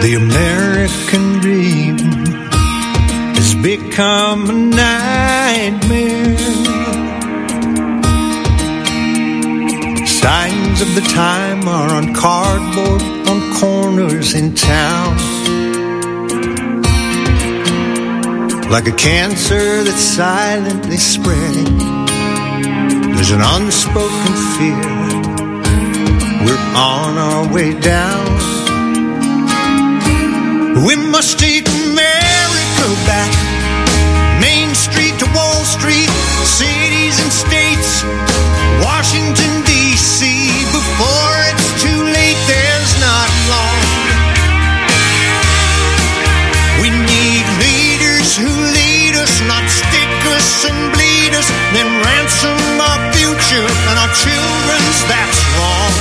The American dream has become a nightmare. Signs of the time are on cardboard on corners in town. Like a cancer that's silently spreading, there's an unspoken fear. We're on our way down. We must take America back. Main Street to Wall Street, cities and states, Washington, D.C. Before it's too late, there's not long. We need leaders who lead us, not stick us and bleed us, then ransom our future and our children's. That's wrong.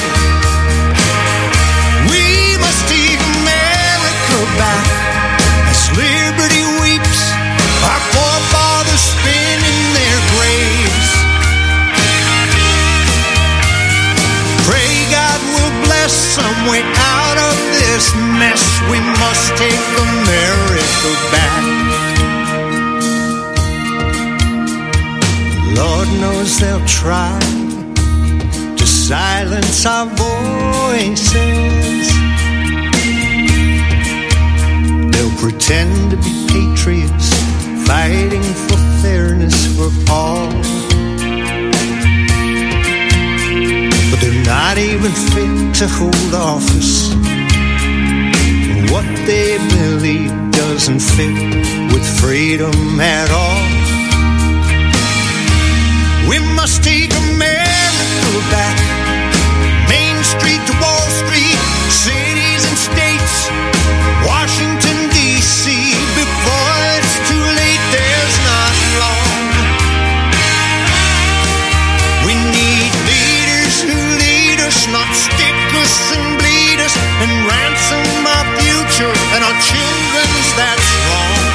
We must take America back as liberty weeps, our forefathers spin in their graves. Pray God will bless some way out of this mess. We must take America back. Lord knows they'll try to silence our voices. They'll pretend to be patriots, fighting for fairness for all. But they're not even fit to hold office. What they believe doesn't fit with freedom at all. We must take America back. Main Street to Wall Street, cities and states, Washington, D.C. Before it's too late, there's not long. We need leaders who lead us, not stick us and bleed us, and ransom our future and our children's. That's wrong.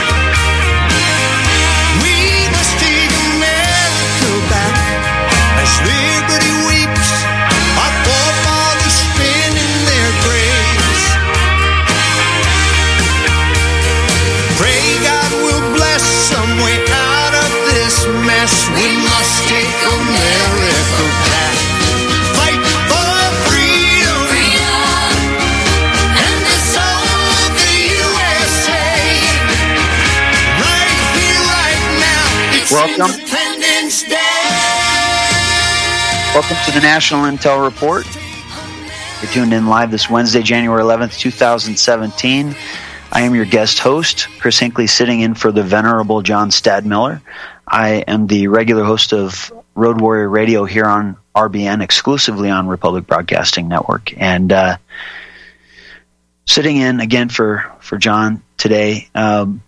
We must take America back as liberty weeps, our forefathers spin in their graves. Pray God will bless some way out of this mess. We must take America back. Fight for freedom, and the soul of the USA. Right here, right now, it's Welcome. Independence Day. Welcome to the National Intel Report. You're tuned in live this Wednesday, January 11th, 2017. I am your guest host, Chris Hinckley, sitting in for the venerable John Stadmiller. I am the regular host of Road Warrior Radio here on RBN, exclusively on Republic Broadcasting Network. And sitting in again for John today. In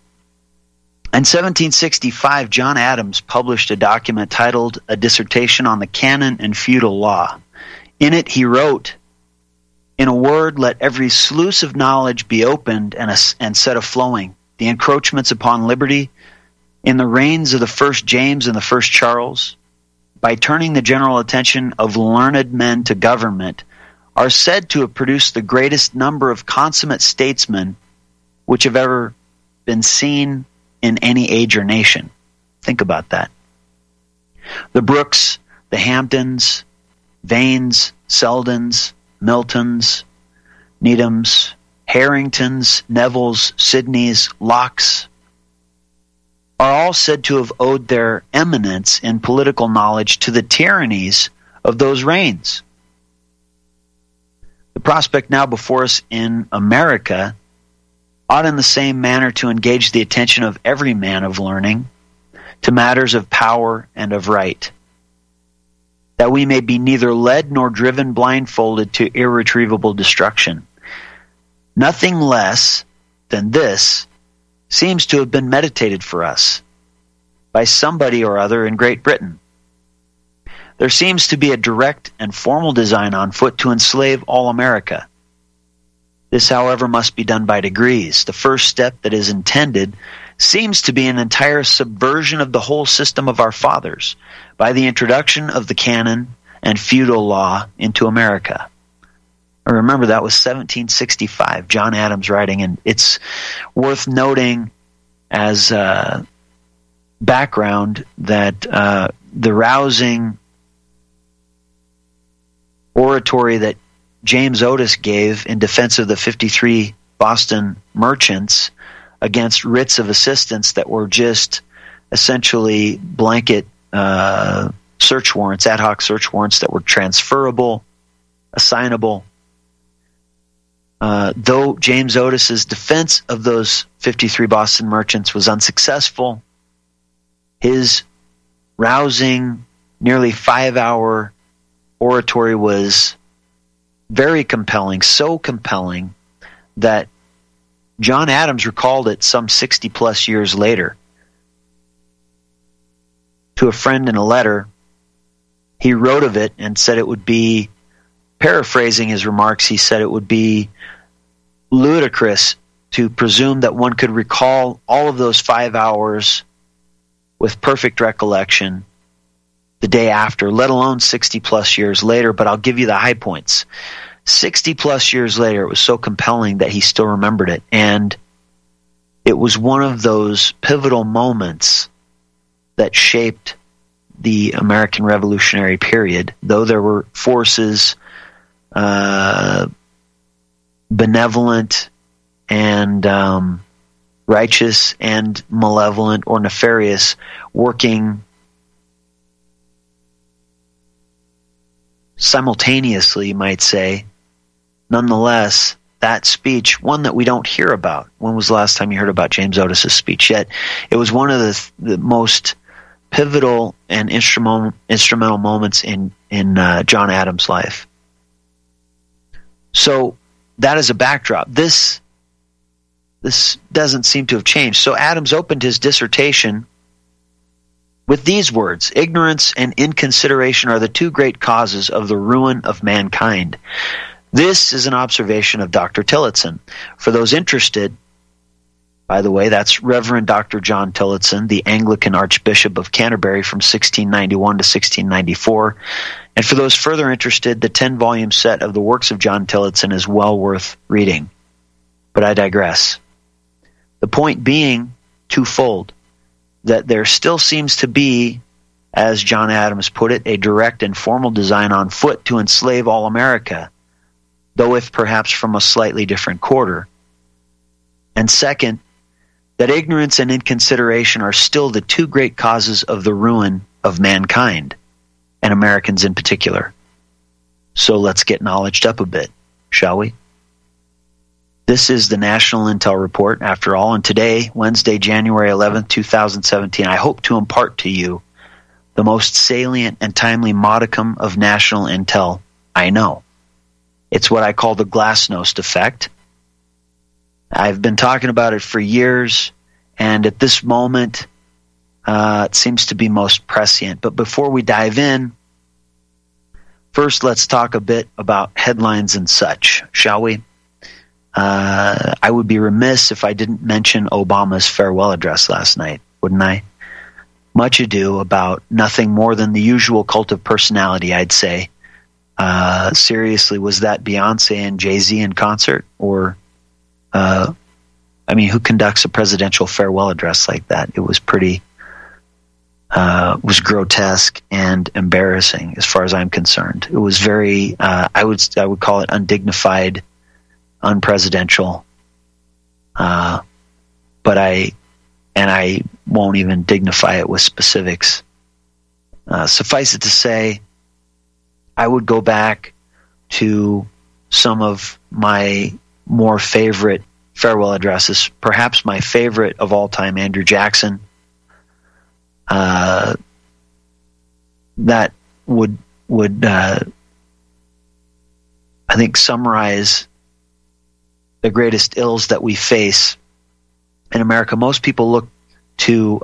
1765, John Adams published a document titled A Dissertation on the Canon and Feudal Law. In it, he wrote, "In a word, let every sluice of knowledge be opened and set a-flowing. The encroachments upon liberty in the reigns of the first James and the first Charles, by turning the general attention of learned men to government, are said to have produced the greatest number of consummate statesmen which have ever been seen in any age or nation." Think about that. The Brookes, the Hampdens, Vanes, Seldens, Miltons, Needhams, Harringtons, Nevilles, Sidneys, Locks are all said to have owed their eminence in political knowledge to the tyrannies of those reigns. The prospect now before us in America ought in the same manner to engage the attention of every man of learning to matters of power and of right, that we may be neither led nor driven blindfolded to irretrievable destruction. Nothing less than this seems to have been meditated for us by somebody or other in Great Britain. There seems to be a direct and formal design on foot to enslave all America. This, however, must be done by degrees. The first step that is intended seems to be an entire subversion of the whole system of our fathers by the introduction of the canon and feudal law into America. Remember, that was 1765, John Adams writing, and it's worth noting as background that the rousing oratory that James Otis gave in defense of the 53 Boston merchants against writs of assistance that were just essentially blanket search warrants, ad hoc search warrants that were transferable, assignable. Though James Otis's defense of those 53 Boston merchants was unsuccessful, his rousing, nearly 5-hour oratory was very compelling, so compelling that John Adams recalled it some 60-plus years later to a friend in a letter. He wrote of it and said it would be, paraphrasing his remarks, he said it would be ludicrous to presume that one could recall all of those 5 hours with perfect recollection the day after, let alone 60-plus years later. But I'll give you the high points. 60-plus years later, it was so compelling that he still remembered it. And it was one of those pivotal moments that shaped the American Revolutionary period. Though there were forces, benevolent and righteous and malevolent or nefarious, working simultaneously, you might say. Nonetheless, that speech, one that we don't hear about. When was the last time you heard about James Otis's speech? Yet it was one of the most pivotal and instrumental moments in John Adams' life. So that is a backdrop. This doesn't seem to have changed. So Adams opened his dissertation with these words: "Ignorance and inconsideration are the two great causes of the ruin of mankind." This is an observation of Dr. Tillotson. For those interested, by the way, that's Reverend Dr. John Tillotson, the Anglican Archbishop of Canterbury from 1691 to 1694. And for those further interested, the 10-volume set of the works of John Tillotson is well worth reading. But I digress. The point being twofold, that there still seems to be, as John Adams put it, a direct and formal design on foot to enslave all America, though if perhaps from a slightly different quarter. And second, that ignorance and inconsideration are still the two great causes of the ruin of mankind, and Americans in particular. So let's get knowledged up a bit, shall we? This is the National Intel Report, after all, and today, Wednesday, January 11th, 2017, I hope to impart to you the most salient and timely modicum of national intel I know. It's what I call the glasnost effect. I've been talking about it for years, and at this moment, it seems to be most prescient. But before we dive in, first let's talk a bit about headlines and such, shall we? I would be remiss if I didn't mention Obama's farewell address last night, wouldn't I? Much ado about nothing more than the usual cult of personality, I'd say. Seriously, was that Beyonce and Jay-Z in concert? Or, who conducts a presidential farewell address like that? It was pretty, was grotesque and embarrassing as far as I'm concerned. It was very, I would call it undignified, unpresidential. But I won't even dignify it with specifics. Suffice it to say, I would go back to some of my more favorite farewell addresses. Perhaps my favorite of all time, Andrew Jackson. That would I think summarize the greatest ills that we face in America. Most people look to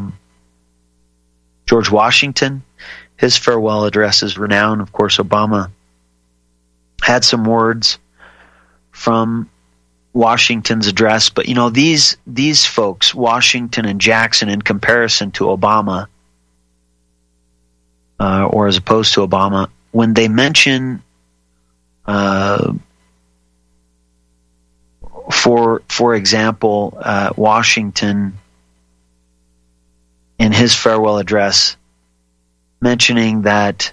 George Washington. His farewell address is renowned. Of course, Obama had some words from Washington's address, but these folks, Washington and Jackson, in comparison to Obama, or as opposed to Obama, when they mention For example, Washington, in his farewell address, mentioning that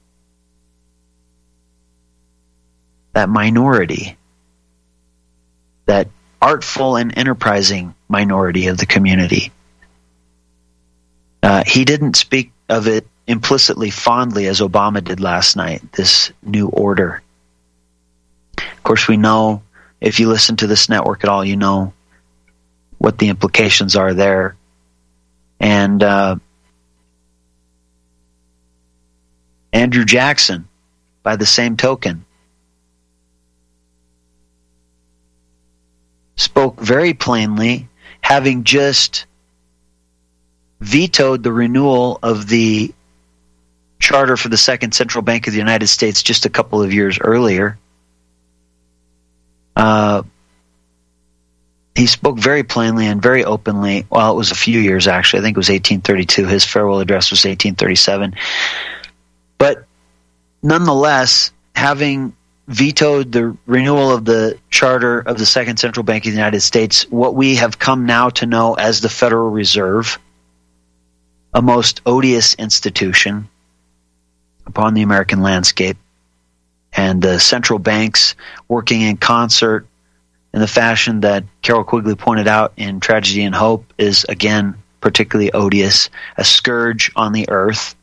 minority, that artful and enterprising minority of the community. He didn't speak of it implicitly fondly as Obama did last night, this new order. Of course, we know, if you listen to this network at all, you know what the implications are there. And Andrew Jackson, by the same token, spoke very plainly, having just vetoed the renewal of the charter for the Second Central Bank of the United States just a couple of years earlier. He spoke very plainly and very openly. Well, it was a few years, actually. I think it was 1832. His farewell address was 1837. But nonetheless, having vetoed the renewal of the charter of the Second Central Bank of the United States, what we have come now to know as the Federal Reserve, a most odious institution upon the American landscape, and the central banks working in concert in the fashion that Carol Quigley pointed out in Tragedy and Hope is, again, particularly odious, a scourge on the earth,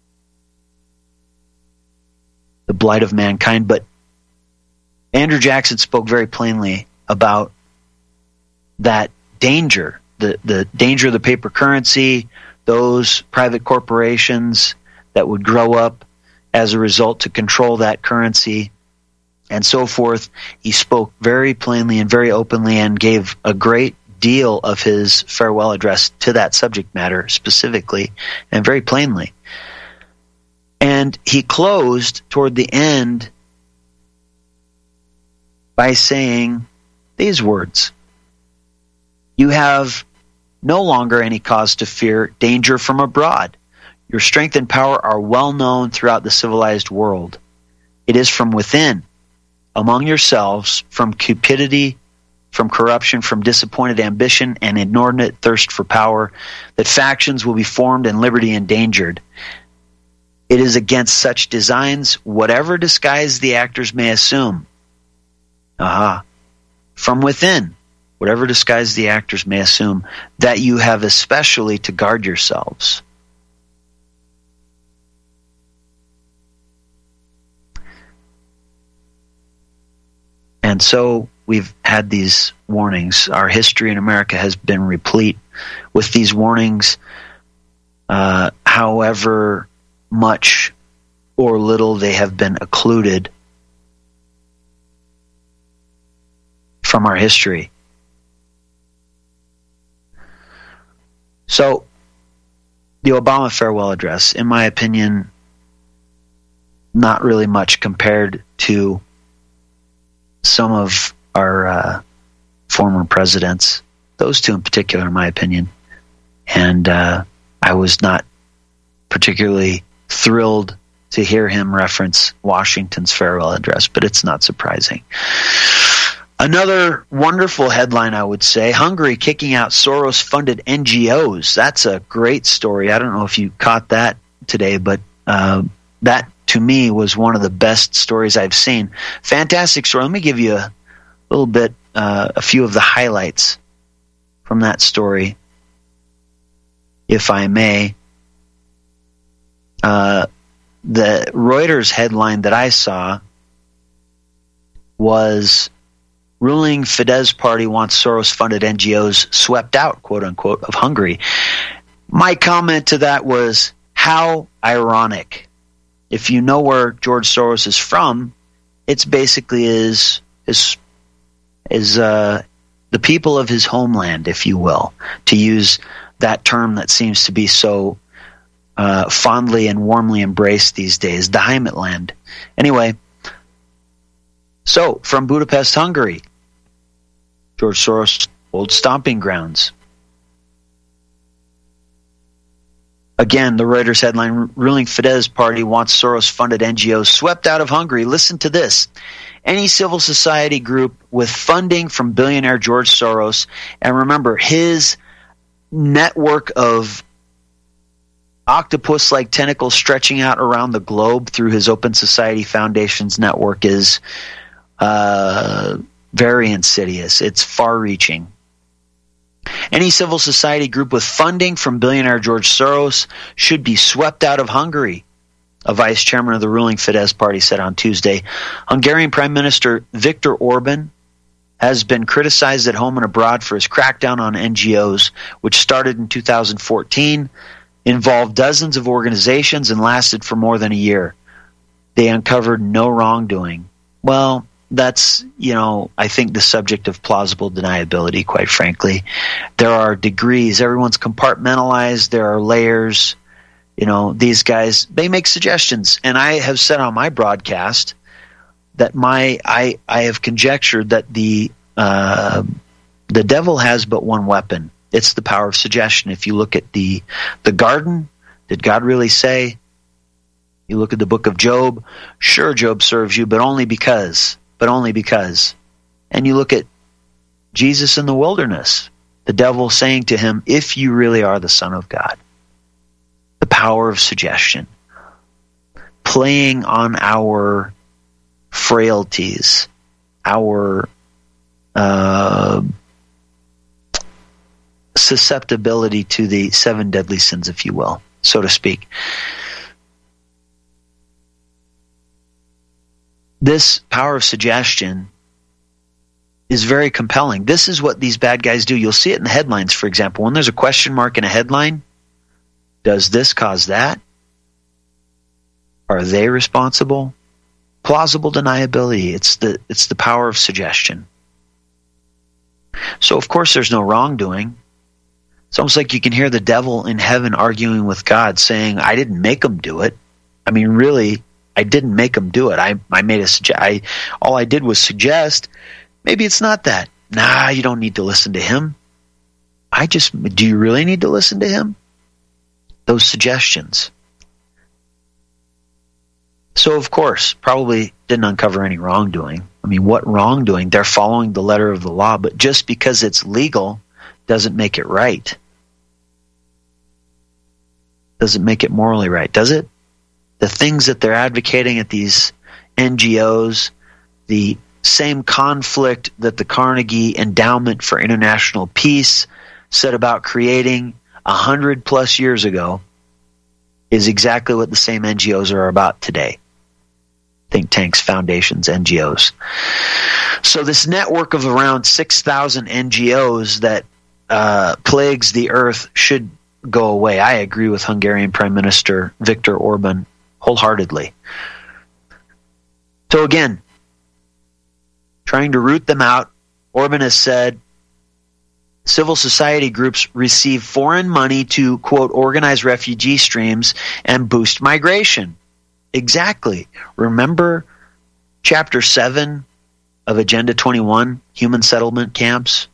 the blight of mankind. But Andrew Jackson spoke very plainly about that danger, the danger of the paper currency, those private corporations that would grow up as a result to control that currency, and so forth. He spoke very plainly and very openly and gave a great deal of his farewell address to that subject matter specifically and very plainly. And he closed toward the end by saying these words: "You have no longer any cause to fear danger from abroad. Your strength and power are well known throughout the civilized world. It is from within, among yourselves, from cupidity, from corruption, from disappointed ambition and inordinate thirst for power, that factions will be formed and liberty endangered. It is against such designs, whatever disguise the actors may assume." From within, whatever disguise the actors may assume, that you have especially to guard yourselves. And so we've had these warnings. Our history in America has been replete with these warnings, however much or little they have been occluded from our history. So, the Obama farewell address, in my opinion, not really much compared to some of our former presidents, those two in particular, in my opinion. And I was not particularly thrilled to hear him reference Washington's farewell address, but it's not surprising. Another wonderful headline, I would say: Hungary kicking out Soros-funded NGOs. That's a great story. I don't know if you caught that today, but that, to me, was one of the best stories I've seen. Fantastic story. Let me give you a little bit, a few of the highlights from that story, if I may. The Reuters headline that I saw was: ruling Fidesz party wants Soros-funded NGOs swept out, quote-unquote, of Hungary. My comment to that was, how ironic. If you know where George Soros is from, it's basically is the people of his homeland, if you will, to use that term that seems to be so fondly and warmly embraced these days, the Heimatland. Anyway, so from Budapest, Hungary, George Soros' old stomping grounds. Again, the Reuters headline, ruling Fidesz party wants Soros-funded NGOs swept out of Hungary. Listen to this. Any civil society group with funding from billionaire George Soros, and remember, his network of octopus-like tentacles stretching out around the globe through his Open Society Foundation's network is very insidious. It's far-reaching. Any civil society group with funding from billionaire George Soros should be swept out of Hungary, a vice chairman of the ruling Fidesz party said on Tuesday. Hungarian Prime Minister Viktor Orban has been criticized at home and abroad for his crackdown on NGOs, which started in 2014, involved dozens of organizations, and lasted for more than a year. They uncovered no wrongdoing. Well, that's, I think the subject of plausible deniability, quite frankly. There are degrees. Everyone's compartmentalized. There are layers. These guys, they make suggestions. And I have said on my broadcast that I have conjectured that the devil has but one weapon. It's the power of suggestion. If you look at the garden, did God really say? You look at the book of Job, sure, Job serves you, but only because. And you look at Jesus in the wilderness, the devil saying to him, if you really are the Son of God. The power of suggestion. Playing on our frailties, our susceptibility to the 7 deadly sins, if you will, so to speak. This power of suggestion is very compelling. This is what these bad guys do. You'll see it in the headlines, for example. When there's a question mark in a headline, does this cause that? Are they responsible? Plausible deniability. It's the power of suggestion. So, of course, there's no wrongdoing. It's almost like you can hear the devil in heaven arguing with God, saying, I didn't make them do it. I mean, really, I didn't make them do it. I made all I did was suggest, maybe it's not that. Nah, you don't need to listen to him. Do you really need to listen to him? Those suggestions. So, of course, probably didn't uncover any wrongdoing. I mean, what wrongdoing? They're following the letter of the law, but just because it's legal doesn't make it right. Doesn't make it morally right, does it? The things that they're advocating at these NGOs, the same conflict that the Carnegie Endowment for International Peace set about creating 100+ years ago, is exactly what the same NGOs are about today. Think tanks, foundations, NGOs. So this network of around 6,000 NGOs that plagues the earth should go away. I agree with Hungarian Prime Minister Viktor Orban wholeheartedly. So again, trying to root them out, Orban has said civil society groups receive foreign money to, quote, organize refugee streams and boost migration. Exactly. Remember Chapter 7 of Agenda 21, human settlement camps?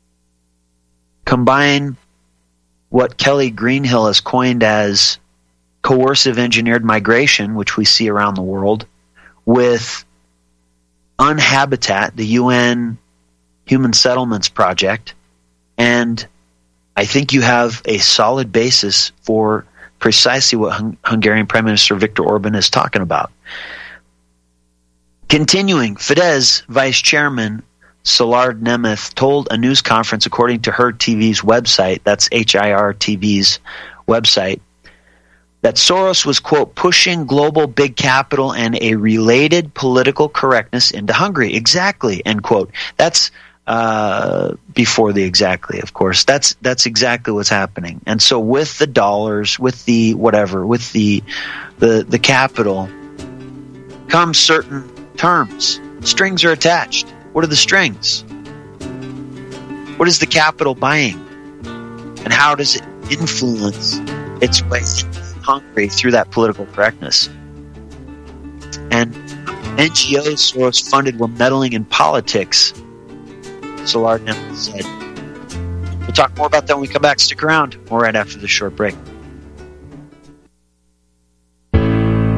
Combine what Kelly Greenhill has coined as coercive engineered migration, which we see around the world, with UNHabitat, the UN Human Settlements Project, and I think you have a solid basis for precisely what Hungarian Prime Minister Viktor Orban is talking about. Continuing, Fidesz Vice Chairman Szilárd Nemeth told a news conference, according to HIR TV's website, that's HIR TV's website, that Soros was, quote, pushing global big capital and a related political correctness into Hungary. Exactly, end quote. That's before the exactly, of course. That's exactly what's happening. And so with the dollars, with the whatever, with the capital, comes certain terms. Strings are attached. What are the strings? What is the capital buying? And how does it influence its way into Hungary through that political correctness? And NGOs Soros funded were meddling in politics, Szilárd Nemeth said. We'll talk more about that when we come back. Stick around. More right after this short break.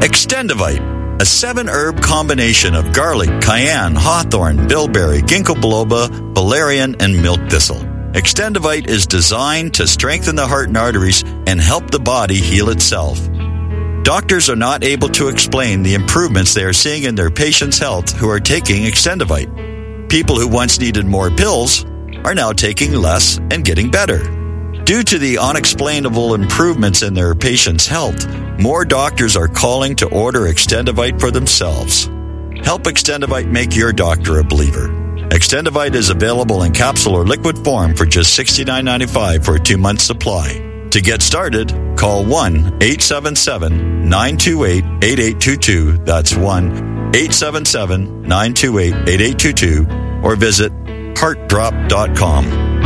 Extendivite, a 7-herb combination of garlic, cayenne, hawthorn, bilberry, ginkgo biloba, valerian, and milk thistle. Extendivite is designed to strengthen the heart and arteries and help the body heal itself. Doctors are not able to explain the improvements they are seeing in their patients' health who are taking Extendivite. People who once needed more pills are now taking less and getting better. Due to the unexplainable improvements in their patients' health, more doctors are calling to order Extendivite for themselves. Help Extendivite make your doctor a believer. Extendivite is available in capsule or liquid form for just $69.95 for a 2-month supply. To get started, call 1-877-928-8822. That's 1-877-928-8822. Or visit heartdrop.com.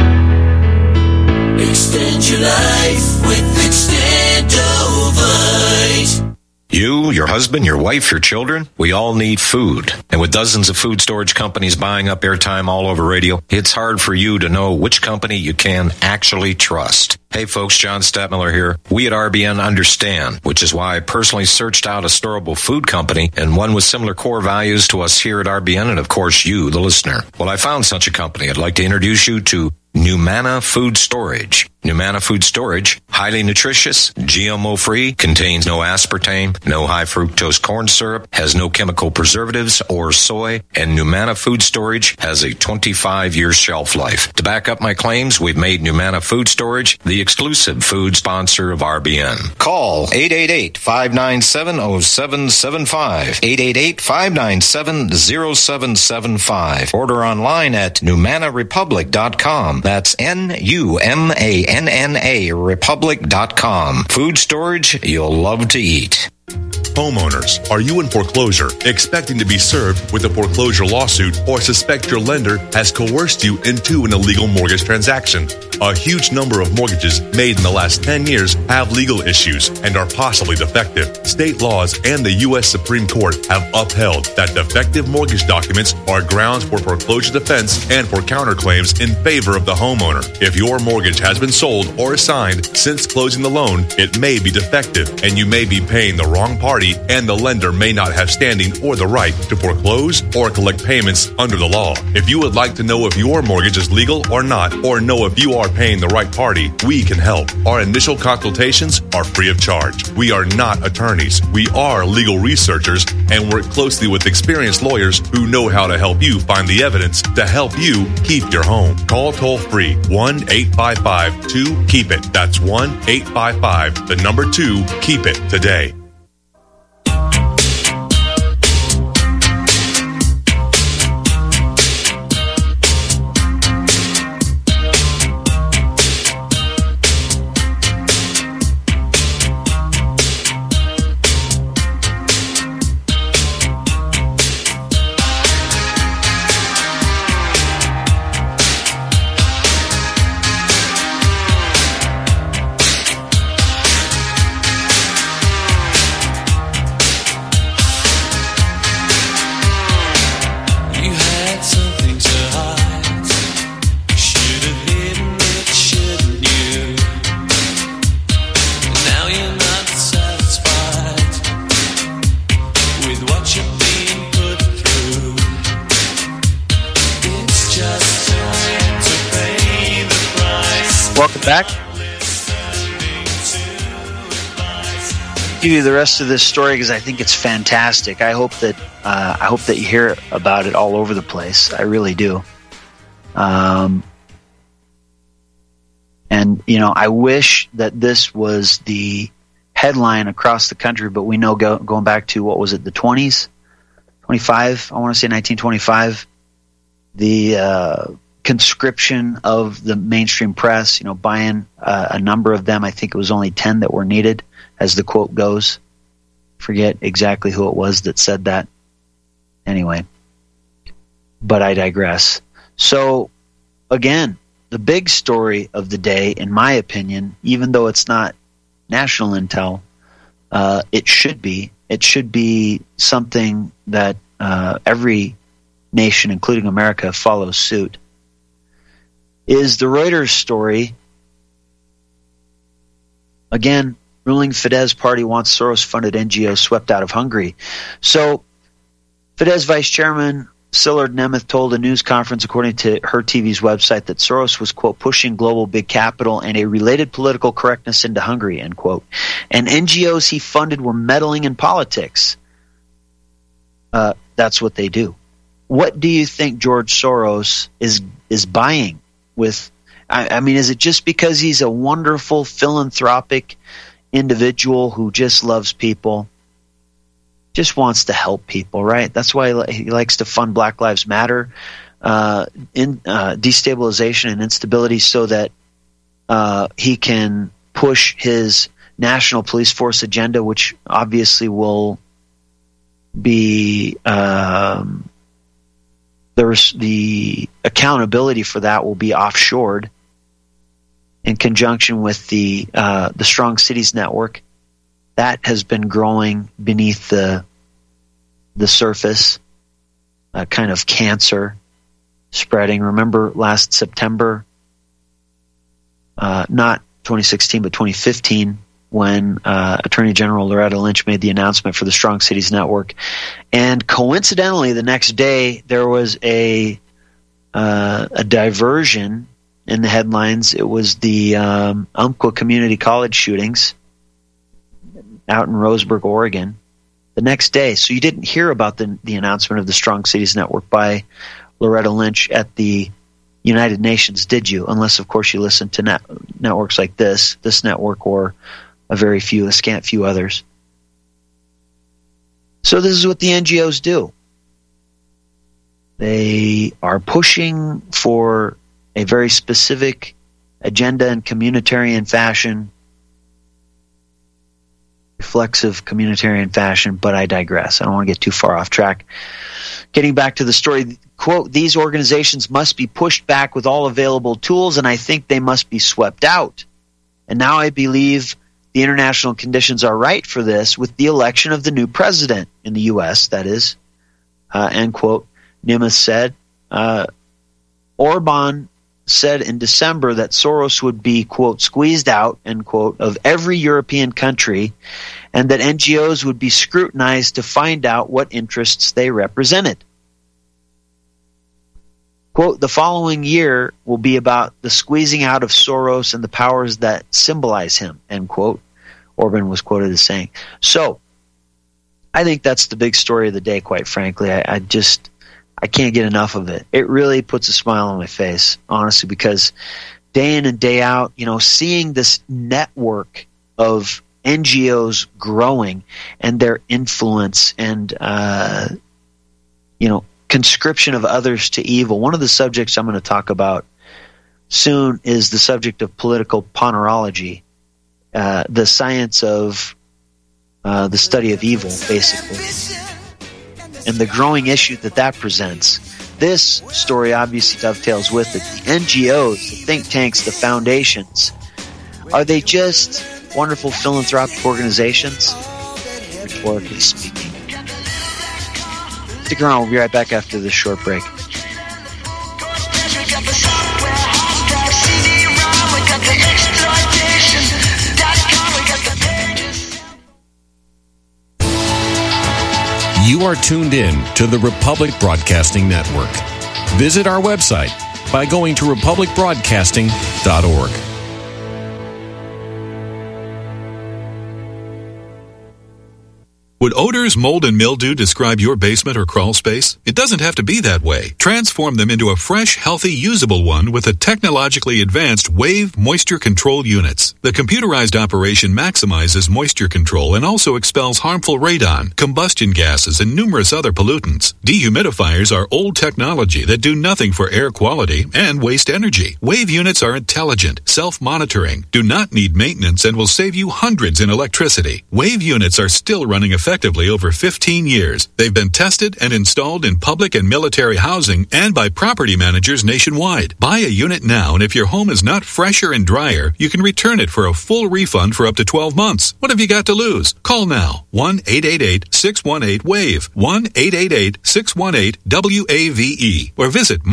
Extend your life with Extendovite. You, your husband, your wife, your children, we all need food. And with dozens of food storage companies buying up airtime all over radio, it's hard for you to know which company you can actually trust. Hey folks, John Stadtmiller here. We at RBN understand, which is why I personally searched out a storable food company and one with similar core values to us here at RBN and of course you, the listener. Well, I found such a company. I'd like to introduce you to Numana Food Storage. Numana Food Storage, highly nutritious, GMO-free, contains no aspartame, no high-fructose corn syrup, has no chemical preservatives or soy, and Numana Food Storage has a 25-year shelf life. To back up my claims, we've made Numana Food Storage the exclusive food sponsor of RBN. Call 888-597-0775, 888-597-0775. Order online at NumanaRepublic.com. That's NUMANNA Republic.com. Food storage you'll love to eat. Homeowners, are you in foreclosure, expecting to be served with a foreclosure lawsuit, or suspect your lender has coerced you into an illegal mortgage transaction? A huge number of mortgages made in the last 10 years have legal issues and are possibly defective. State laws and the U.S. Supreme Court have upheld that defective mortgage documents are grounds for foreclosure defense and for counterclaims in favor of the homeowner. If your mortgage has been sold or assigned since closing the loan, it may be defective and you may be paying the wrong party, and the lender may not have standing or the right to foreclose or collect payments under the law. If you would like to know if your mortgage is legal or not, or know if you are paying the right party, we can help. Our initial consultations are free of charge. We are not attorneys. We are legal researchers and work closely with experienced lawyers who know how to help you find the evidence to help you keep your home. Call toll-free 1-855-2-KEEP-IT. That's 1-855-2-KEEP-IT today. Back. Give you the rest of this story because I think it's fantastic. I hope that you hear about it all over the place. I really do. And I wish that this was the headline across the country, but we know going back to what was it, the 20s, 25? I want to say 1925. The conscription of the mainstream press, buying a number of them. I think it was only 10 that were needed, as the quote goes. Forget exactly who it was that said that. Anyway, but I digress. So, again, the big story of the day, in my opinion, even though it's not national intel, it should be. It should be something that every nation, including America, follows suit. Is the Reuters story. Again, ruling Fidesz party wants Soros-funded NGOs swept out of Hungary. So Fidesz Vice Chairman Szilard Nemeth told a news conference, according to Her TV's website, that Soros was, quote, pushing global big capital and a related political correctness into Hungary, end quote. And NGOs he funded were meddling in politics. That's what they do. What do you think George Soros is buying with? I mean, is it just because he's a wonderful philanthropic individual who just loves people? Just wants to help people, right? That's why he likes to fund Black Lives Matter, destabilization and instability, so that he can push his national police force agenda, which obviously will be the accountability for that will be offshored in conjunction with the Strong Cities Network. That has been growing beneath the surface, kind of cancer spreading. Remember last September, not 2016, but 2015, when Attorney General Loretta Lynch made the announcement for the Strong Cities Network. And coincidentally, the next day, there was a diversion in the headlines. It was the Umpqua Community College shootings out in Roseburg, Oregon, the next day. So you didn't hear about the announcement of the Strong Cities Network by Loretta Lynch at the United Nations, did you? Unless, of course, you listen to networks like this network, or a scant few others. So this is what the NGOs do. They are pushing for a very specific agenda in communitarian fashion, reflexive communitarian fashion, but I digress. I don't want to get too far off track. Getting back to the story, quote, these organizations must be pushed back with all available tools, and I think they must be swept out. And now I believe the international conditions are right for this with the election of the new president in the U.S., that is, end quote. Nemeth said. Orban said in December that Soros would be, quote, squeezed out, end quote, of every European country, and that NGOs would be scrutinized to find out what interests they represented. Quote, the following year will be about the squeezing out of Soros and the powers that symbolize him, end quote, Orban was quoted as saying. So, I think that's the big story of the day, quite frankly. I can't get enough of it. It really puts a smile on my face, honestly, because day in and day out, seeing this network of NGOs growing and their influence and, conscription of others to evil. One of the subjects I'm going to talk about soon is the subject of political ponerology, the science of the study of evil, basically, and the growing issue that presents. This story obviously dovetails with it. The NGOs, the think tanks, the foundations, are they just wonderful philanthropic organizations? Rhetorically speaking. Stick around, we'll be right back after this short break. You are tuned in to the Republic Broadcasting Network. Visit our website by going to republicbroadcasting.org. Would odors, mold, and mildew describe your basement or crawl space? It doesn't have to be that way. Transform them into a fresh, healthy, usable one with the technologically advanced Wave Moisture Control Units. The computerized operation maximizes moisture control and also expels harmful radon, combustion gases, and numerous other pollutants. Dehumidifiers are old technology that do nothing for air quality and waste energy. Wave units are intelligent, self-monitoring, do not need maintenance, and will save you hundreds in electricity. Wave units are still running effectively over 15 years. They've been tested and installed in public and military housing and by property managers nationwide. Buy a unit now, and if your home is not fresher and drier, you can return it for a full refund for up to 12 months. What have you got to lose? Call now. 1-888-618-WAVE. 1-888-618-WAVE. Or visit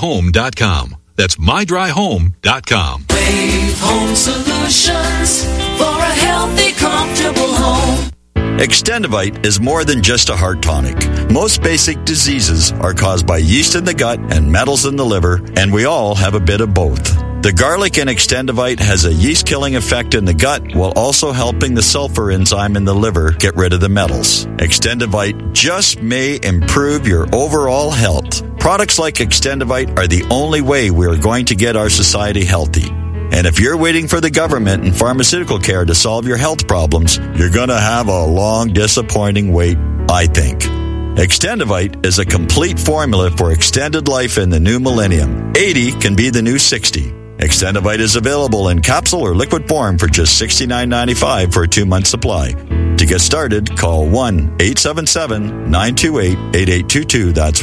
mydryhome.com. That's mydryhome.com. Wave Home Solutions. for a healthy, comfortable home. Extendivite is more than just a heart tonic. Most basic diseases are caused by yeast in the gut and metals in the liver, and we all have a bit of both. The garlic in Extendivite has a yeast-killing effect in the gut while also helping the sulfur enzyme in the liver get rid of the metals. Extendivite just may improve your overall health. Products like Extendivite are the only way we are going to get our society healthy. And if you're waiting for the government and pharmaceutical care to solve your health problems, you're going to have a long, disappointing wait, I think. Extendivite is a complete formula for extended life in the new millennium. 80 can be the new 60. Extendivite is available in capsule or liquid form for just $69.95 for a 2-month supply. To get started, call 1-877-928-8822. That's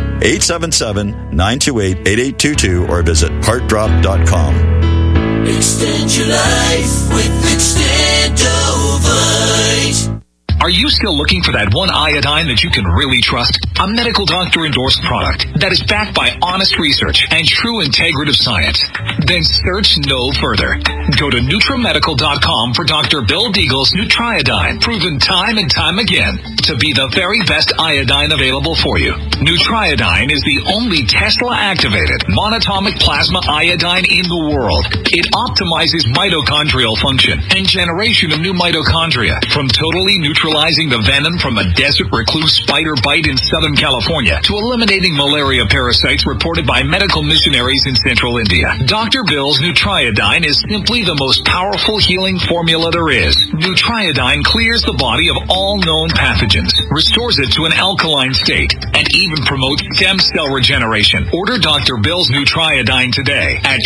1-877-928-8822 or visit heartdrop.com. Extend your life with Extendovite. Are you still looking for that one iodine that you can really trust? A medical doctor-endorsed product that is backed by honest research and true integrative science? Then search no further. Go to NutriMedical.com for Dr. Bill Deagle's Nutriodine, proven time and time again to be the very best iodine available for you. Nutriodine is the only Tesla-activated monatomic plasma iodine in the world. It optimizes mitochondrial function and generation of new mitochondria, from totally neutralizing the venom from a desert recluse spider bite in Southern California to eliminating malaria parasites reported by medical missionaries in central India. Dr. Bill's Nutriodine is simply the most powerful healing formula there is. Nutriodine clears the body of all known pathogens, restores it to an alkaline state, and even promotes stem cell regeneration. Order Dr. Bill's Nutriodine today at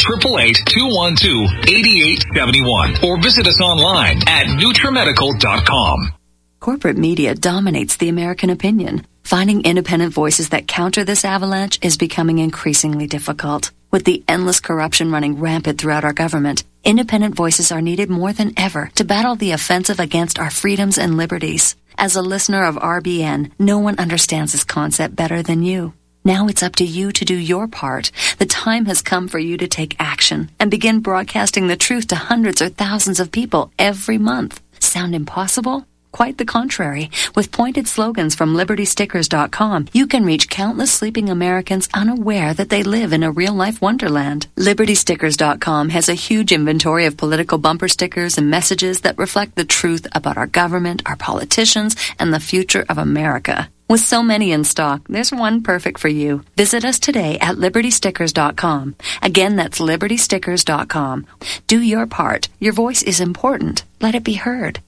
888-212-8871 or visit us online at NutriMedical.com. Corporate media dominates the American opinion. Finding independent voices that counter this avalanche is becoming increasingly difficult. With the endless corruption running rampant throughout our government, independent voices are needed more than ever to battle the offensive against our freedoms and liberties. As a listener of RBN, no one understands this concept better than you. Now it's up to you to do your part. The time has come for you to take action and begin broadcasting the truth to hundreds or thousands of people every month. Sound impossible? Quite the contrary. With pointed slogans from LibertyStickers.com, you can reach countless sleeping Americans unaware that they live in a real-life wonderland. LibertyStickers.com has a huge inventory of political bumper stickers and messages that reflect the truth about our government, our politicians, and the future of America. With so many in stock, there's one perfect for you. Visit us today at LibertyStickers.com. Again, that's LibertyStickers.com. Do your part. Your voice is important. Let it be heard.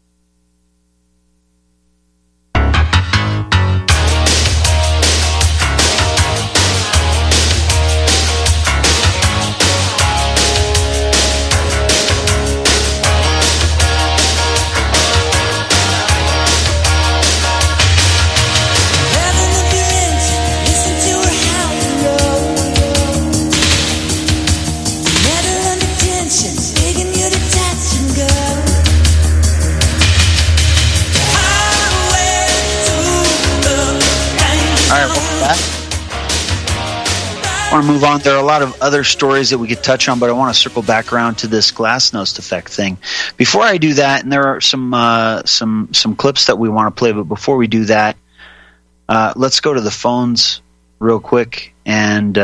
I want to move on. There are a lot of other stories that we could touch on, but I want to circle back around to this glasnost effect thing. Before I do that, and there are some clips that we want to play, but before we do that, let's go to the phones real quick. And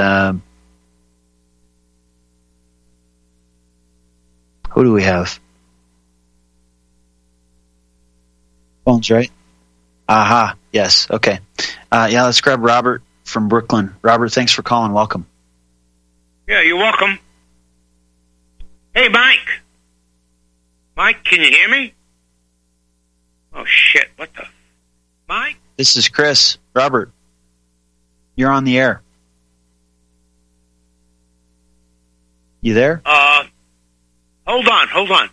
who do we have? Phones, right? Aha, yes, okay. Yeah, let's grab Robert from Brooklyn. Robert, thanks for calling. Welcome. Yeah, you're welcome. Hey, Mike. Mike, can you hear me? Oh, shit. What the? Mike? This is Chris. Robert, you're on the air. You there? Hold on.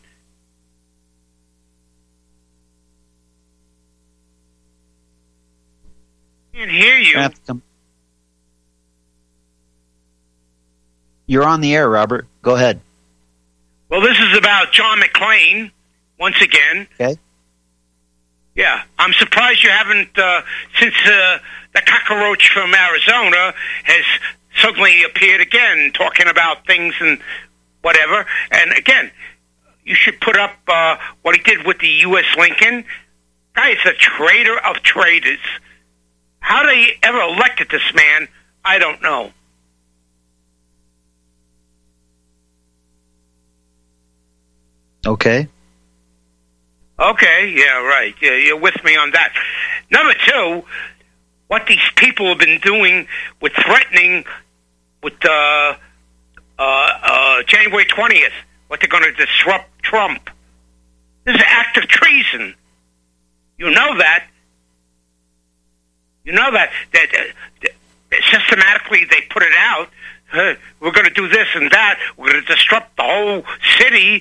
Can't hear you. You're on the air, Robert. Go ahead. Well, this is about John McClane, once again. Okay. Yeah, I'm surprised you haven't, since the cockroach from Arizona has suddenly appeared again, talking about things and whatever. And again, you should put up what he did with the U.S. Lincoln. Guy is a traitor of traitors. How they ever elected this man, I don't know. Okay. Okay, yeah, right. Yeah, you're with me on that. Number two, what these people have been doing with threatening with January 20th, what they're going to disrupt Trump. This is an act of treason. You know that. You know that systematically they put it out. We're going to do this and that. We're going to disrupt the whole city.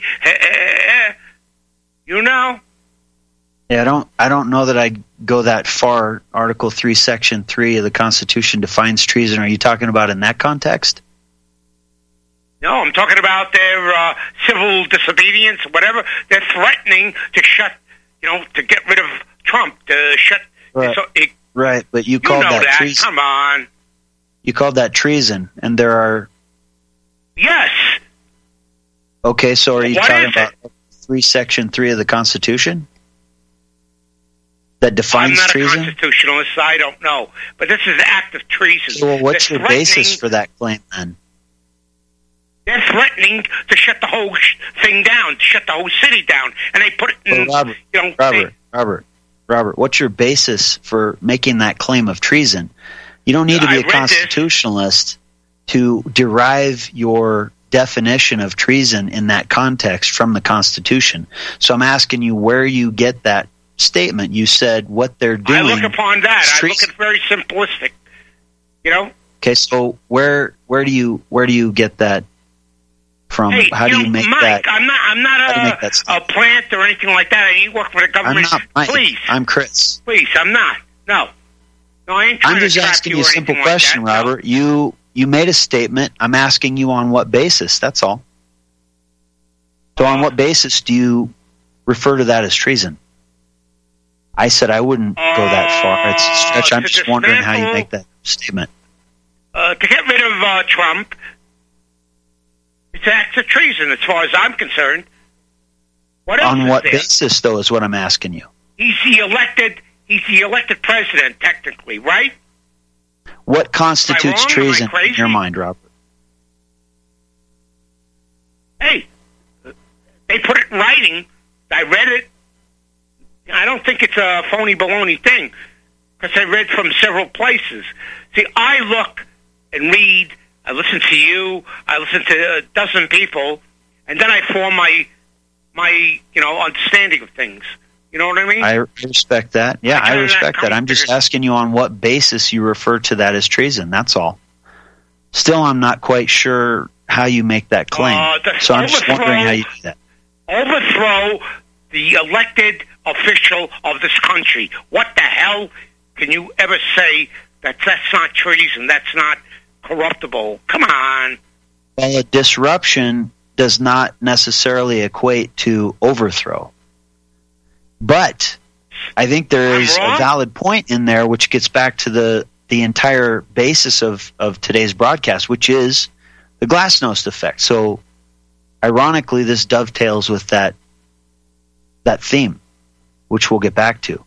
You know. Yeah, I don't know that I'd go that far. Article 3, Section 3 of the Constitution defines treason. Are you talking about in that context? No, I'm talking about their civil disobedience, whatever. They're threatening to to get rid of Trump, to shut. Right, right, but you called that treason. Come on. You called that treason, and there are... Yes. Okay, so are you talking about 3, Section 3 of the Constitution? That defines treason? I'm not a constitutionalist, so I don't know. But this is an act of treason. So, well, what's your basis for that claim, then? They're threatening to shut the whole thing down, to shut the whole city down. And they put it in... Robert, what's your basis for making that claim of treason? You don't need to be a constitutionalist to derive your definition of treason in that context from the Constitution. So I'm asking you where you get that statement. You said what they're doing. I look upon that. I look at it very simplistic. You know? Okay, so where do you get that from? Hey, how do you make Mike, that? I'm not a plant or anything like that. I ain't work for the government. I'm not Mike. Please. I'm Chris. Please, I'm not. No, I ain't trying I'm just to trap asking you you a simple question, like that, Robert. No. You made a statement. I'm asking you on what basis. That's all. So on what basis do you refer to that as treason? I said I wouldn't go that far. It's a stretch. I'm just wondering how you make that statement. To get rid of Trump, it's an act of treason as far as I'm concerned. What else on what there? Basis, though, is what I'm asking you. He's the elected president, technically, right? What constitutes treason in your mind, Robert? Hey, they put it in writing. I read it. I don't think it's a phony baloney thing, because I read from several places. See, I look and read, I listen to you, I listen to a dozen people, and then I form my understanding of things. You know what I mean? I respect that. Yeah, I respect that. I'm just asking you on what basis you refer to that as treason. That's all. Still, I'm not quite sure how you make that claim. So I'm just wondering how you do that. Overthrow the elected official of this country. What the hell can you ever say that's not treason, that's not corruptible? Come on. Well, a disruption does not necessarily equate to overthrow. But I think there is a valid point in there which gets back to the entire basis of today's broadcast, which is the glasnost effect. So ironically, this dovetails with that theme, which we'll get back to.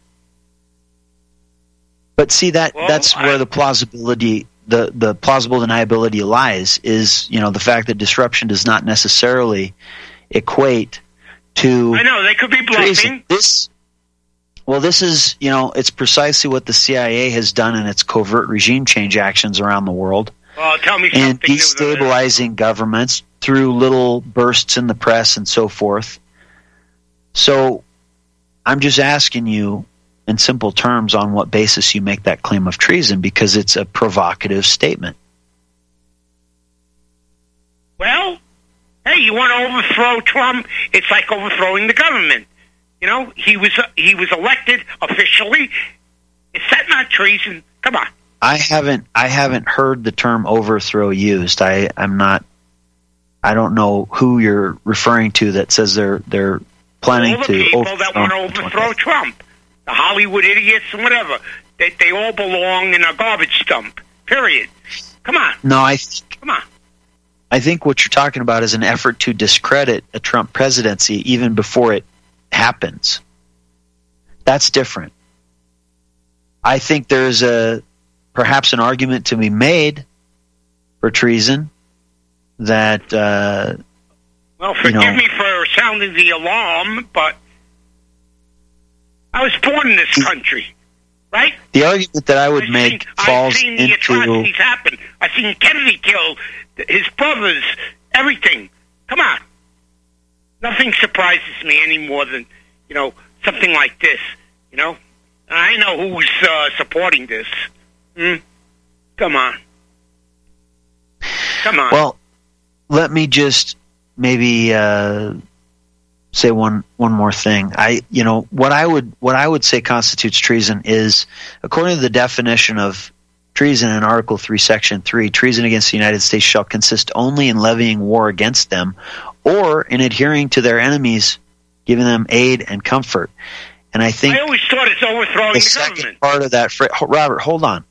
But see, that's where the plausibility, the plausible deniability lies, is, the fact that disruption does not necessarily equate to... I know, they could be bluffing. This is, it's precisely what the CIA has done in its covert regime change actions around the world. Well, tell me something. And destabilizing governments through little bursts in the press and so forth. So I'm just asking you in simple terms on what basis you make that claim of treason, because it's a provocative statement. Well, hey, you want to overthrow Trump? It's like overthrowing the government. He was elected officially. Is that not treason? Come on. I haven't heard the term overthrow used. I don't know who you're referring to that says they're planning all the to people that want to overthrow Trump, the Hollywood idiots and whatever, they all belong in a garbage dump. Period. Come on. No, come on. I think what you're talking about is an effort to discredit a Trump presidency even before it happens. That's different. I think there's perhaps an argument to be made for treason that well, forgive me for sounding the alarm, but I was born in this country, right? The argument that I would make falls I've seen the atrocities happen. I've seen Kennedy kill his brothers, everything. Come on. Nothing surprises me any more than, something like this, I know who's supporting this. Come on. Well, let me just maybe say one more thing. What I would say constitutes treason is, according to the definition of treason in Article 3, Section 3, treason against the United States shall consist only in levying war against them or in adhering to their enemies, giving them aid and comfort. And I think I always thought it's overthrowing the the second government. part of that phrase, Robert, hold on.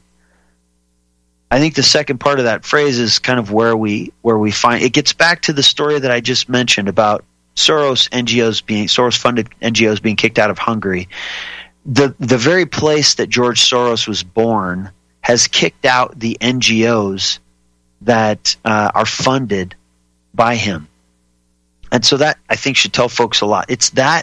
I think the second part of that phrase is kind of where we find it gets back to the story that I just mentioned about Soros-funded NGOs being kicked out of Hungary. The very place that George Soros was born has kicked out the NGOs that are funded by him, and so that I think should tell folks a lot. It's that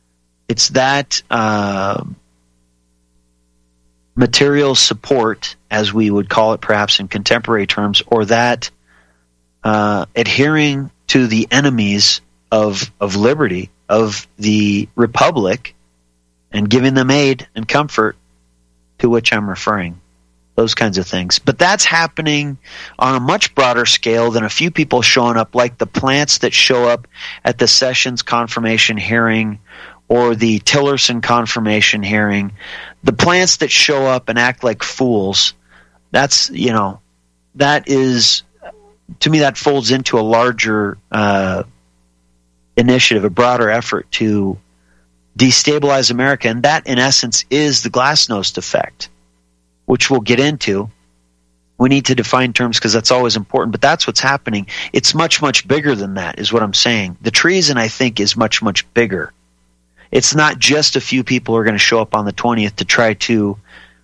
material support, as we would call it perhaps in contemporary terms, or that adhering to the enemies of liberty, of the republic, and giving them aid and comfort, to which I'm referring. Those kinds of things. But that's happening on a much broader scale than a few people showing up, like the plants that show up at the Sessions confirmation hearing or the Tillerson confirmation hearing. The plants that show up and act like fools, that is, to me, that folds into a larger initiative, a broader effort to destabilize America. And that, in essence, is the glasnost effect, which we'll get into. We need to define terms because that's always important, but that's what's happening. It's much, much bigger than that, is what I'm saying. The treason, I think, is much, much bigger. It's not just a few people who are going to show up on the 20th to try to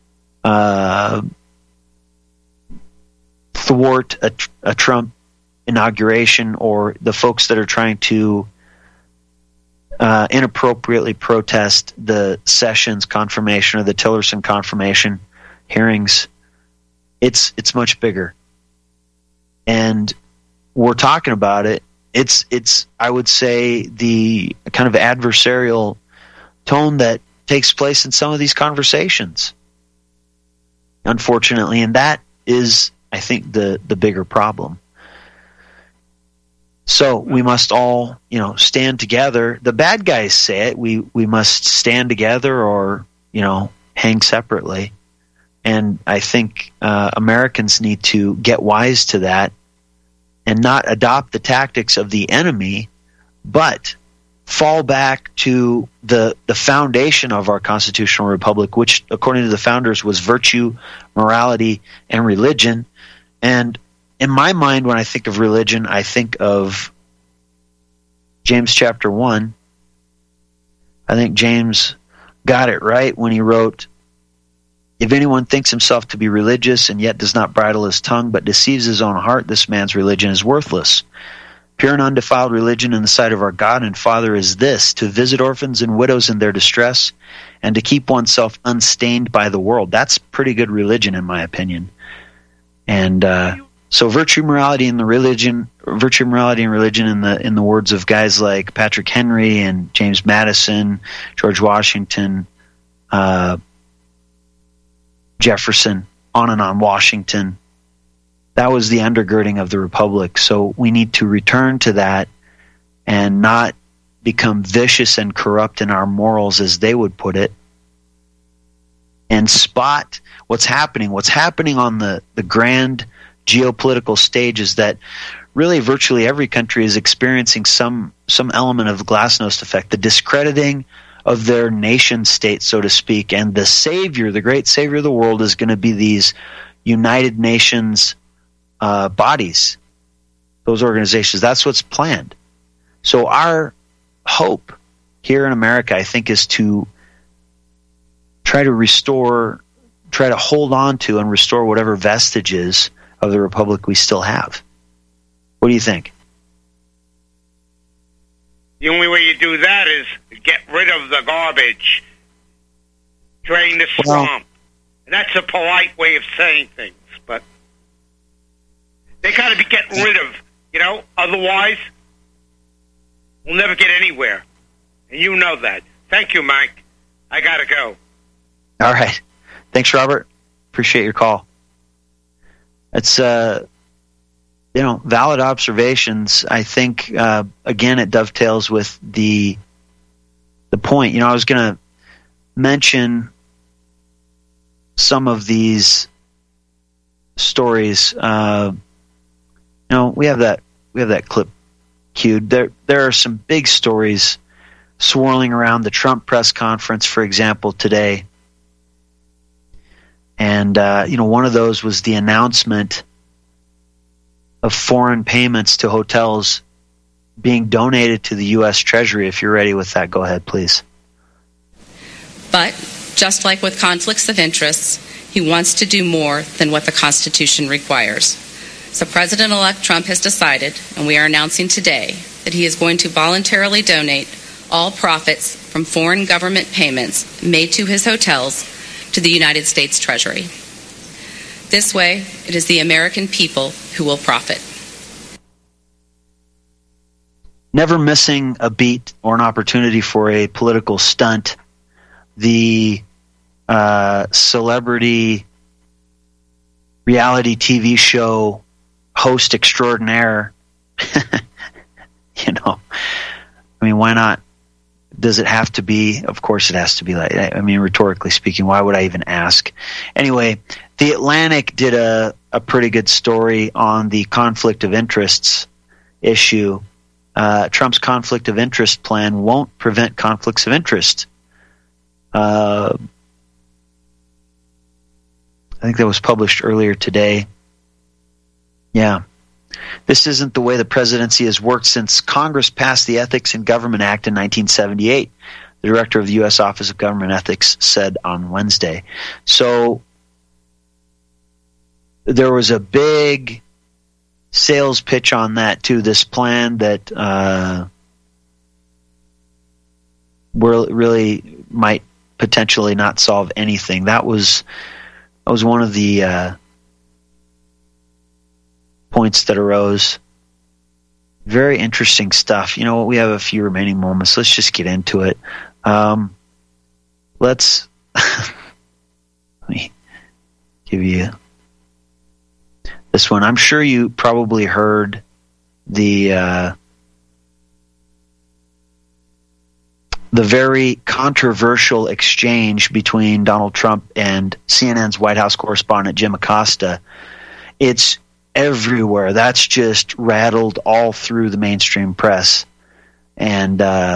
thwart a Trump inauguration, or the folks that are trying to inappropriately protest the Sessions confirmation or the Tillerson confirmation hearings. It's much bigger, and we're talking about it. It's I would say the kind of adversarial tone that takes place in some of these conversations, unfortunately, and that is, I think, the bigger problem. So we must all, stand together. The bad guys say it. We must stand together or, hang separately. And I think Americans need to get wise to that and not adopt the tactics of the enemy, but fall back to the foundation of our constitutional republic, which, according to the founders, was virtue, morality, and religion. And in my mind, when I think of religion, I think of James chapter 1. I think James got it right when he wrote, "If anyone thinks himself to be religious and yet does not bridle his tongue but deceives his own heart, this man's religion is worthless. Pure and undefiled religion in the sight of our God and Father is this, to visit orphans and widows in their distress and to keep oneself unstained by the world." That's pretty good religion, in my opinion. And so virtue, morality, and religion in the words of guys like Patrick Henry and James Madison, George Washington, Jefferson, on and on, Washington. That was the undergirding of the republic. So we need to return to that and not become vicious and corrupt in our morals, as they would put it, and spot what's happening. What's happening on the grand geopolitical stage is that really virtually every country is experiencing some element of the glasnost effect, the discrediting of their nation state, so to speak, and the savior, the great savior of the world, is going to be these United Nations bodies. those organizations. That's what's planned. So our hope here in America, I think, is to try to hold on to and restore whatever vestiges of the republic we still have. What do you think? The only way you do that is get rid of the garbage, drain the swamp. And that's a polite way of saying things, but they got to be getting rid of, otherwise we'll never get anywhere. And you know that. Thank you, Mike. I got to go. All right. Thanks, Robert. Appreciate your call. It's, valid observations. I think, again, it dovetails with the point. I was going to mention some of these stories. We have that clip queued. There are some big stories swirling around the Trump press conference, for example, today. And, one of those was the announcement of foreign payments to hotels being donated to the U.S. Treasury. If you're ready with that, go ahead, please. But, just like with conflicts of interest, he wants to do more than what the Constitution requires. So President-elect Trump has decided, and we are announcing today, that he is going to voluntarily donate all profits from foreign government payments made to his hotels to the United States Treasury. This way, it is the American people who will profit. Never missing a beat or an opportunity for a political stunt, the celebrity reality TV show host extraordinaire, why not? Does it have to be? Of course it has to be. Rhetorically speaking, why would I even ask? Anyway, The Atlantic did a pretty good story on the conflict of interests issue. Trump's conflict of interest plan won't prevent conflicts of interest. I think that was published earlier today. Yeah. This isn't the way the presidency has worked since Congress passed the Ethics in Government Act in 1978, the director of the U.S. Office of Government Ethics said on Wednesday. So there was a big sales pitch on that, too, this plan that really might potentially not solve anything. That was one of the points that arose. Very interesting stuff. We have a few remaining moments. Let's just get into it. Let me give you this one. I'm sure you probably heard the very controversial exchange between Donald Trump and CNN's White House correspondent Jim Acosta. It's everywhere. That's just rattled all through the mainstream press. And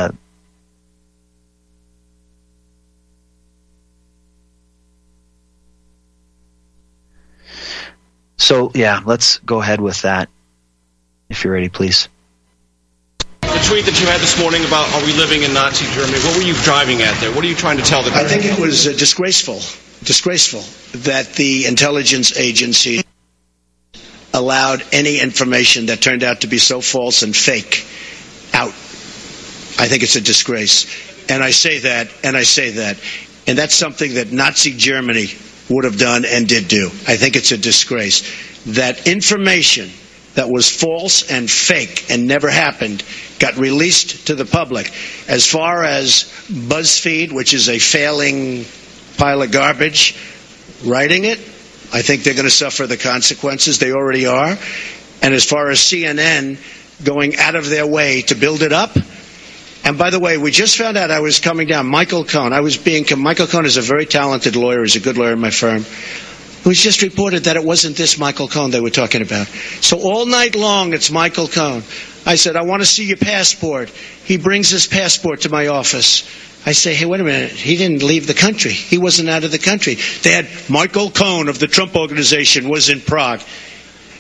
let's go ahead with that. If you're ready, please. The tweet that you had this morning about, are we living in Nazi Germany? What were you driving at there? What are you trying to tell the country? I think it was disgraceful that the intelligence agency allowed any information that turned out to be so false and fake out. I think it's a disgrace. And I say that. And that's something that Nazi Germany would have done and did do. I think it's a disgrace. That information that was false and fake and never happened got released to the public. As far as BuzzFeed, which is a failing pile of garbage, writing it, I think they're going to suffer the consequences. They already are. And as far as CNN going out of their way to build it up. And by the way, we just found out I was coming down. Michael Cohen. Michael Cohen is a very talented lawyer. He's a good lawyer in my firm. It was just reported that it wasn't this Michael Cohen they were talking about. So all night long, it's Michael Cohen. I said, I want to see your passport. He brings his passport to my office. I say, hey, wait a minute. He didn't leave the country. He wasn't out of the country. They had Michael Cohen of the Trump Organization was in Prague.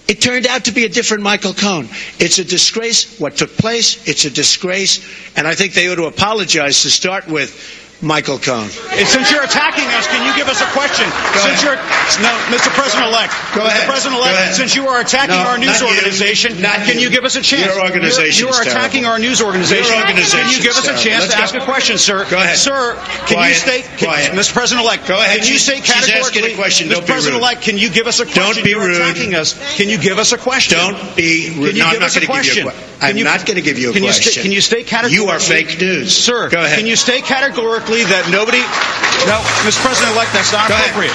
It turned out to be a different Michael Cohen. It's a disgrace what took place. It's a disgrace. And I think they ought to apologize to start with Michael Cohen. Since you're attacking us, can you give us a question? Mr. President-elect. Go ahead. Mr. President-elect, since you are attacking our news organization, can you give us a chance? Your organization You are attacking our news organization. Can you give us a chance to ask a question, sir? Go ahead. Sir, can you state, Mr. President-elect, go ahead. Can you say categorically, she's asking a question. Don't Mr. President-elect, can you give us a question? Don't be rude. You're attacking us. Can you give us a question? Don't be rude. No, I'm not going to give you a question. I'm not going to give you a question. Can you state categorically? You are fake news. Sir, go ahead. Can you state categorically that nobody... No, Mr. President-elect, that's not appropriate.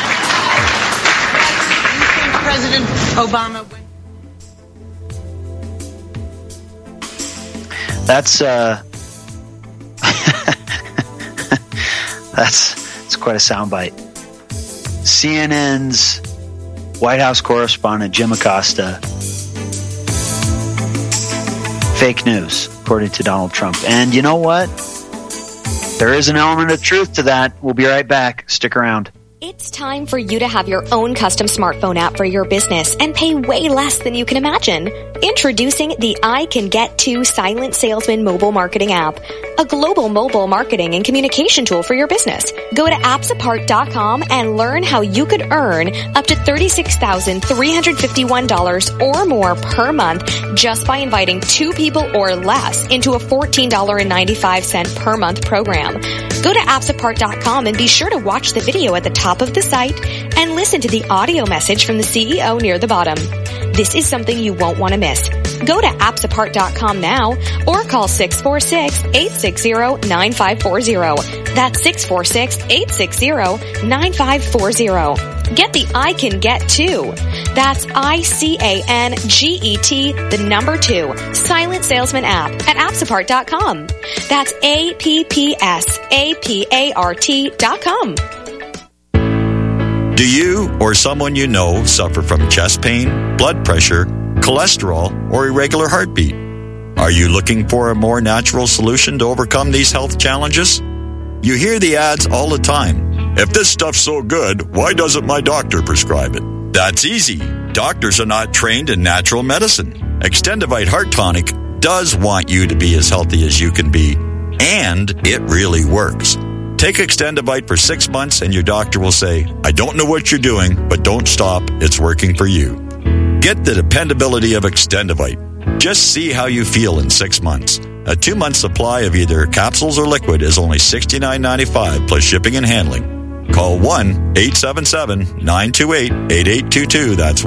President Obama... That's that's quite a soundbite. CNN's White House correspondent Jim Acosta. Fake news, according to Donald Trump. And you know what? There is an element of truth to that. We'll be right back. Stick around. It's time for you to have your own custom smartphone app for your business and pay way less than you can imagine. Introducing the I Can Get To Silent Salesman mobile marketing app, a global mobile marketing and communication tool for your business. Go to appsapart.com and learn how you could earn up to $36,351 or more per month just by inviting 2 people or less into a $14.95 per month program. Go to appsapart.com and be sure to watch the video at the top of the site and listen to the audio message from the CEO near the bottom. This is something you won't want to miss. Go to appsapart.com now or call 646-860-9540. That's 646-860-9540. Get the I Can Get To. That's ICANGET, the number 2, Silent Salesman app at appsapart.com. That's APPSAPART.com. Do you or someone you know suffer from chest pain, blood pressure, cholesterol, or irregular heartbeat? Are you looking for a more natural solution to overcome these health challenges? You hear the ads all the time. If this stuff's so good, why doesn't my doctor prescribe it? That's easy. Doctors are not trained in natural medicine. Extendivite Heart Tonic does want you to be as healthy as you can be, and it really works. Take Extendivite for 6 months and your doctor will say, I don't know what you're doing, but don't stop. It's working for you. Get the dependability of Extendivite. Just see how you feel in 6 months. A 2-month supply of either capsules or liquid is only $69.95 plus shipping and handling. Call 1-877-928-8822. That's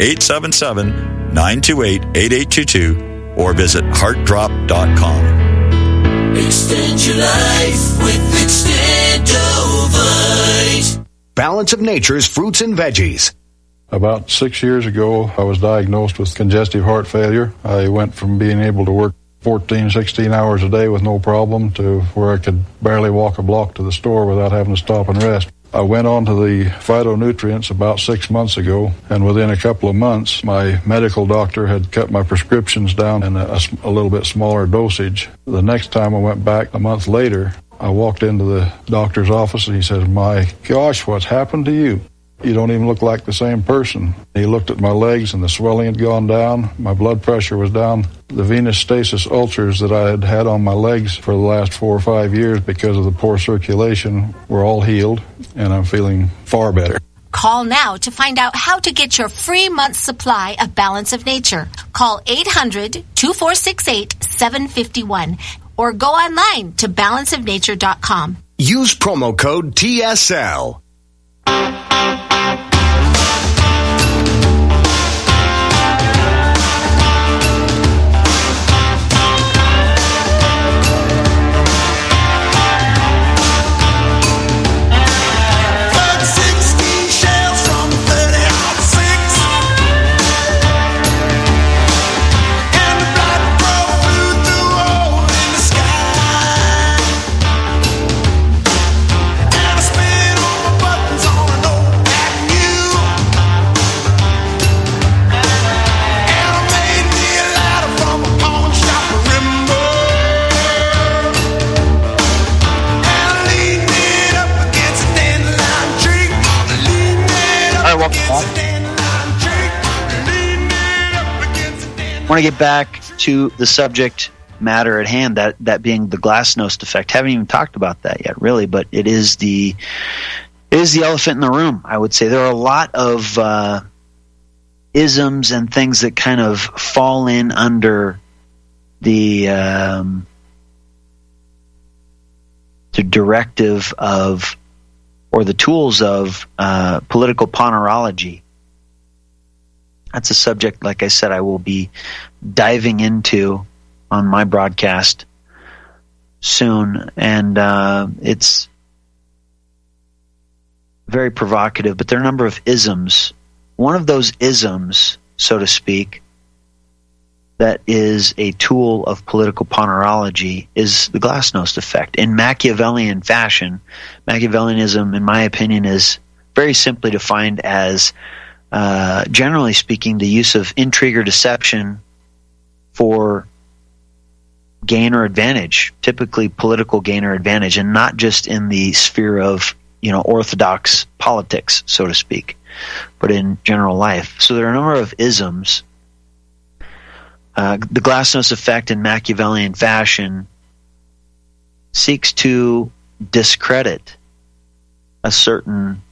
1-877-928-8822 or visit heartdrop.com. Extend your life with Extendovite. Balance of Nature's fruits and veggies. About 6 years ago, I was diagnosed with congestive heart failure. I went from being able to work 14, 16 hours a day with no problem to where I could barely walk a block to the store without having to stop and rest. I went on to the phytonutrients about 6 months ago, and within a couple of months, my medical doctor had cut my prescriptions down in a little bit smaller dosage. The next time I went back a month later, I walked into the doctor's office and he says, my gosh, what's happened to you? You don't even look like the same person. He looked at my legs and the swelling had gone down. My blood pressure was down. The venous stasis ulcers that I had had on my legs for the last 4 or 5 years because of the poor circulation were all healed, and I'm feeling far better. Call now to find out how to get your free month's supply of Balance of Nature. Call 800-2468-751 or go online to balanceofnature.com. Use promo code TSL. want to get back to the subject matter at hand, that being the glasnost effect. Haven't even talked about that yet, really, but it is the elephant in the room, I would say. There are a lot of isms and things that kind of fall in under the directive of, or the tools of, political ponerology. That's a subject, like I said, I will be diving into on my broadcast soon, and it's very provocative, but there are a number of isms. One of those isms, so to speak, that is a tool of political ponerology is the glasnost effect. In Machiavellian fashion, Machiavellianism, in my opinion, is very simply defined as, generally speaking, the use of intrigue or deception for gain or advantage, typically political gain or advantage, and not just in the sphere of, orthodox politics, so to speak, but in general life. So there are a number of isms. The glasnost effect in Machiavellian fashion seeks to discredit a certain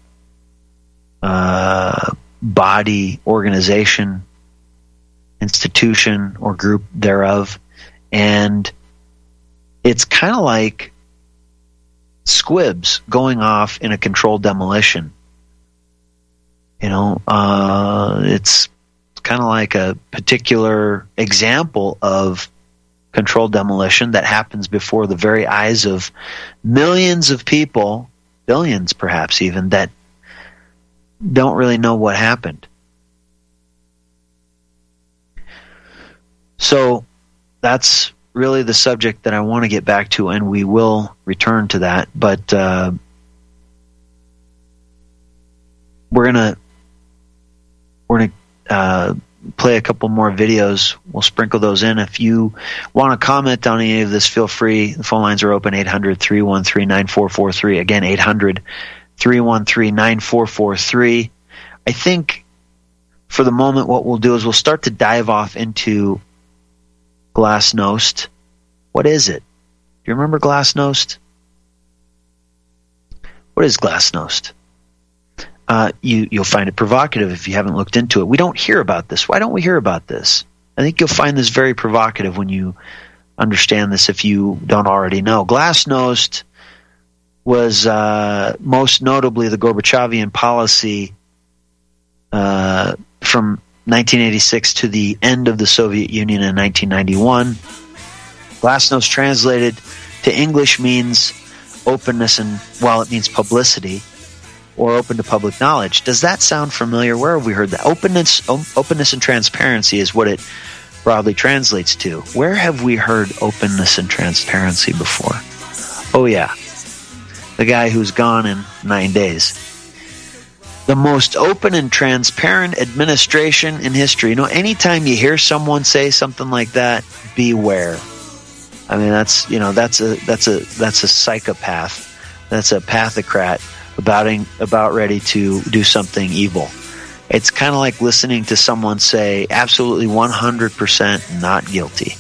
body, organization, institution, or group thereof. And it's kind of like squibs going off in a controlled demolition. It's kind of like a particular example of controlled demolition that happens before the very eyes of millions of people, billions perhaps even, that don't really know what happened. So that's really the subject that I want to get back to, and we will return to that. But we're gonna play a couple more videos. We'll sprinkle those in. If you want to comment on any of this, feel free. The phone lines are open, 800-313-9443. Again, 800-313-9443. I think for the moment what we'll do is we'll start to dive off into glasnost. What is it? Do you remember glasnost? What is glasnost? You'll find it provocative if you haven't looked into it. We don't hear about this. Why don't we hear about this? I think you'll find this very provocative when you understand this, if you don't already know. Glasnost was most notably the Gorbachevian policy from 1986 to the end of the Soviet Union in 1991. Glasnost translated to English means openness, and it means publicity or open to public knowledge. Does that sound familiar? Where have we heard that? Openness and transparency is what it broadly translates to. Where have we heard openness and transparency before? Oh yeah, the guy who's gone in 9 days. The most open and transparent administration in history. Anytime you hear someone say something like that, beware. I mean, that's a psychopath. That's a pathocrat about ready to do something evil. It's kind of like listening to someone say absolutely 100% not guilty.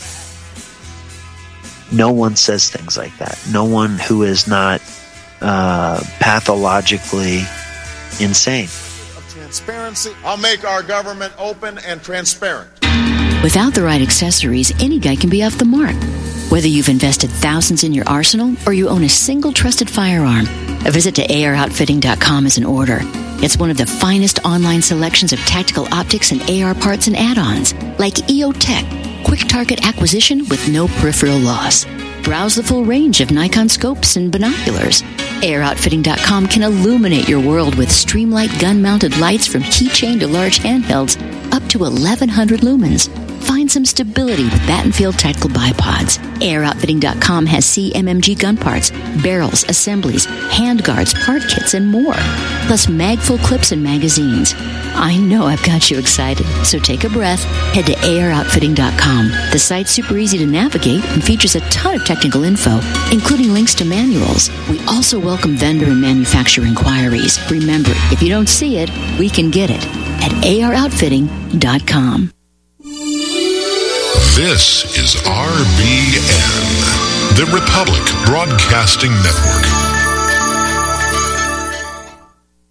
No one says things like that. No one who is not pathologically insane. Transparency. I'll make our government open and transparent. Without the right accessories, any guy can be off the mark. Whether you've invested thousands in your arsenal or you own a single trusted firearm, a visit to AROutfitting.com is in order. It's one of the finest online selections of tactical optics and AR parts and add-ons, like EOTech, quick target acquisition with no peripheral loss. Browse the full range of Nikon scopes and binoculars. AROutfitting.com can illuminate your world with Streamlight gun-mounted lights from keychain to large handhelds, up to 1,100 lumens. Find some stability with Battenfield tactical bipods. AirOutfitting.com has CMMG gun parts, barrels, assemblies, handguards, part kits, and more. Plus mag-full clips and magazines. I know I've got you excited, so take a breath. Head to AirOutfitting.com. The site's super easy to navigate and features a ton of technical info, including links to manuals. We also welcome vendor and manufacturer inquiries. Remember, if you don't see it, we can get it at AirOutfitting.com. This is RBN, the Republic Broadcasting Network.